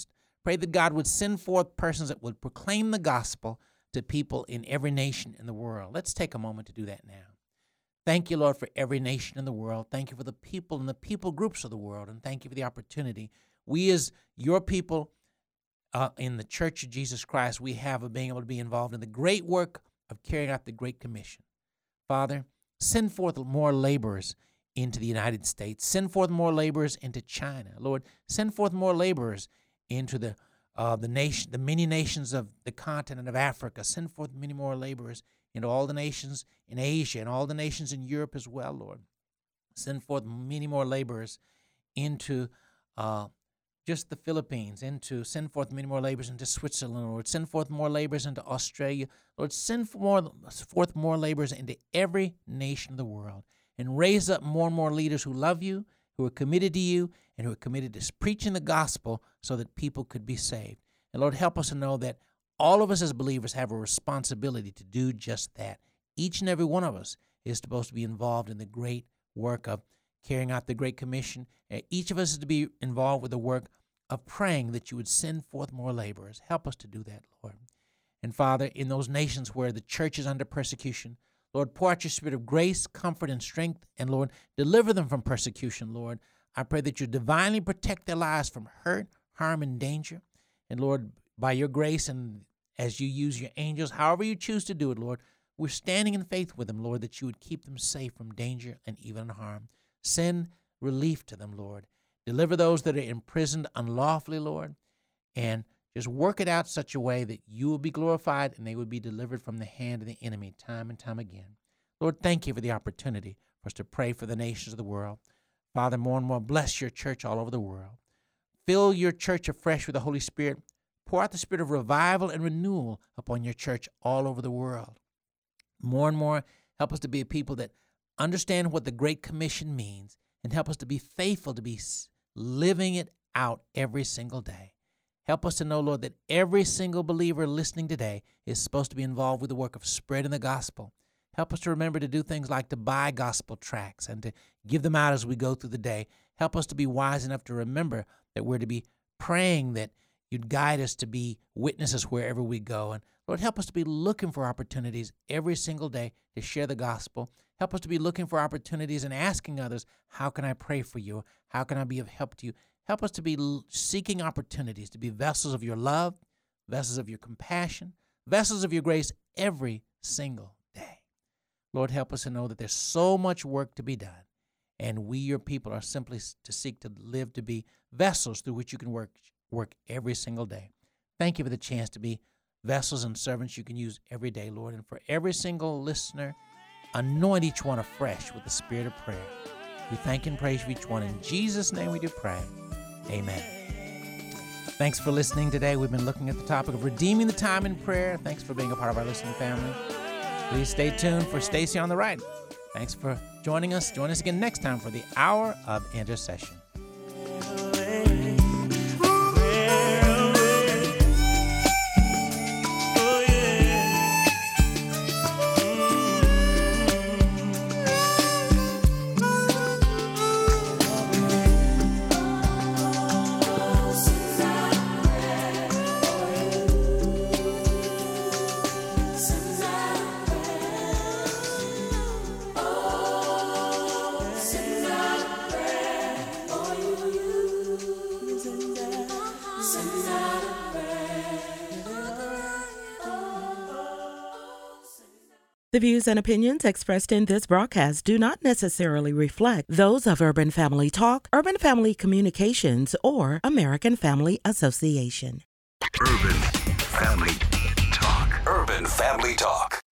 Pray that God would send forth persons that would proclaim the gospel to people in every nation in the world. Let's take a moment to do that now. Thank you, Lord, for every nation in the world. Thank you for the people and the people groups of the world, and thank you for the opportunity. We as your people uh, in the Church of Jesus Christ, we have of being able to be involved in the great work of carrying out the Great Commission. Father, send forth more laborers into the United States. Send forth more laborers into China. Lord, send forth more laborers into the uh, the nation, the many nations of the continent of Africa. Send forth many more laborers into all the nations in Asia and all the nations in Europe as well, Lord. Send forth many more laborers into uh, just the Philippines, into send forth many more laborers into Switzerland, Lord. Send forth more laborers into Australia. Lord, send more, forth more laborers into every nation of the world, and raise up more and more leaders who love you, who are committed to you, and who are committed to preaching the gospel so that people could be saved. And Lord, help us to know that all of us as believers have a responsibility to do just that. Each and every one of us is supposed to be involved in the great work of carrying out the Great Commission. Each of us is to be involved with the work of praying that you would send forth more laborers. Help us to do that, Lord. And Father, in those nations where the church is under persecution, Lord, pour out your spirit of grace, comfort, and strength, and Lord, deliver them from persecution, Lord. I pray that you divinely protect their lives from hurt, harm, and danger. And Lord, by your grace and as you use your angels, however you choose to do it, Lord, we're standing in faith with them, Lord, that you would keep them safe from danger and even harm. Send relief to them, Lord. Deliver those that are imprisoned unlawfully, Lord, and just work it out such a way that you will be glorified and they would be delivered from the hand of the enemy time and time again. Lord, thank you for the opportunity for us to pray for the nations of the world. Father, more and more, bless your church all over the world. Fill your church afresh with the Holy Spirit. Pour out the spirit of revival and renewal upon your church all over the world. More and more, help us to be a people that understand what the Great Commission means, and help us to be faithful to be living it out every single day. Help us to know, Lord, that every single believer listening today is supposed to be involved with the work of spreading the gospel. Help us to remember to do things like to buy gospel tracts and to give them out as we go through the day. Help us to be wise enough to remember that we're to be praying that you'd guide us to be witnesses wherever we go. And Lord, help us to be looking for opportunities every single day to share the gospel. Help us to be looking for opportunities and asking others, how can I pray for you? How can I be of help to you? Help us to be seeking opportunities to be vessels of your love, vessels of your compassion, vessels of your grace every single day. Lord, help us to know that there's so much work to be done, and we, your people, are simply to seek to live to be vessels through which you can work, work every single day. Thank you for the chance to be vessels and servants you can use every day, Lord. And for every single listener, anoint each one afresh with the spirit of prayer. We thank and praise you each one. In Jesus' name we do pray. Amen. Thanks for listening today. We've been looking at the topic of redeeming the time in prayer. Thanks for being a part of our listening family. Please stay tuned for Stacy on the Right. Thanks for joining us. Join us again next time for the Hour of Intercession. The views and opinions expressed in this broadcast do not necessarily reflect those of Urban Family Talk, Urban Family Communications, or American Family Association. Urban Family Talk. Urban Family Talk.